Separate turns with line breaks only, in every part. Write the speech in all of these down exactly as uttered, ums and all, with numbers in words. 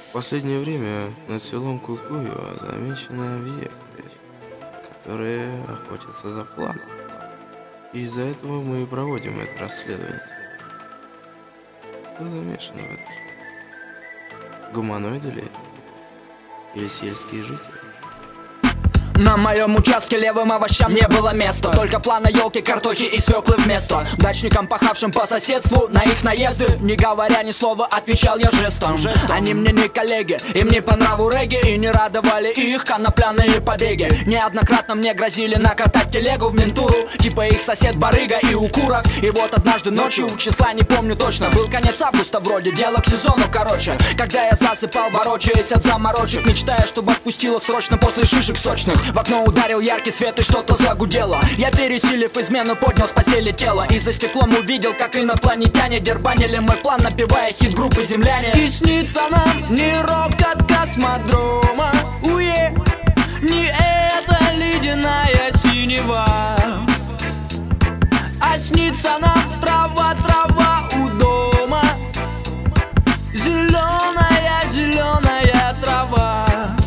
В последнее время над селом Кукуево замечены объекты, которые охотятся за планом. И из-за этого мы и проводим это расследование. Кто замешан в этом? Гуманоиды ли? Или сельские жители?
На моем участке левым овощам не было места. Только плана елки, картохи и свеклы вместо. Дачникам, пахавшим по соседству, на их наезды, не говоря ни слова, отвечал я жестом. жестом. Они мне не коллеги, им не по нраву регги, и не радовали их конопляные побеги. Неоднократно мне грозили накатать телегу в ментуру, типа их сосед барыга и укурок. И вот однажды ночью, числа не помню точно, был конец августа вроде, дело к сезону короче. Когда я засыпал, ворочаясь от заморочек, мечтая, чтобы отпустило срочно после шишек сочных. В окно ударил яркий свет и что-то загудело. Я, пересилив измену, поднял с постели тело и за стеклом увидел, как инопланетяне дербанили мой план, напевая хит группы «Земляне». И снится нам не рок от космодрома, уе, не эта ледяная синева, а снится нам трава, трава у дома, зеленая, зеленая трава.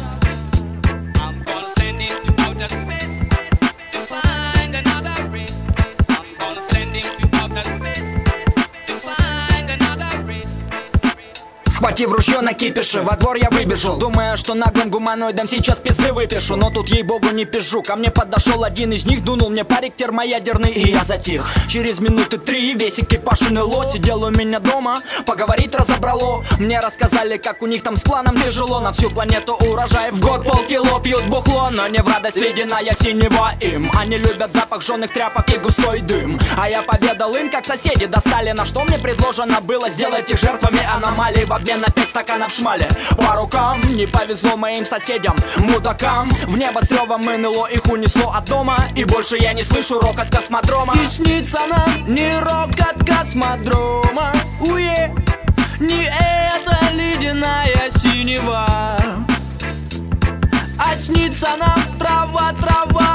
Схватив ружье на кипише, во двор я выбежал, думая, что наглым гуманоидам сейчас пизды выпишу. Но тут, ей-богу, не пизжу. Ко мне подошел один из них, дунул мне парик термоядерный, и я затих. Через минуты три весь экипаж НЛО сидел у меня дома, поговорить разобрало. Мне рассказали, как у них там с планом тяжело. На всю планету урожай в год полкило пьют бухло, но не в радость ледяная синева им. Они любят запах жженых тряпок и густой дым. А я поведал им, как соседи достали, на что мне предложено было сделать их жертвами аномалий в обмен на пять стаканов шмали. По рукам не повезло моим соседям, мудакам. В небо с ревом НЛО их унесло от дома, и больше я не слышу рок от космодрома. И снится нам не рок от космодрома, уе, не эта ледяная синева, а снится нам трава, трава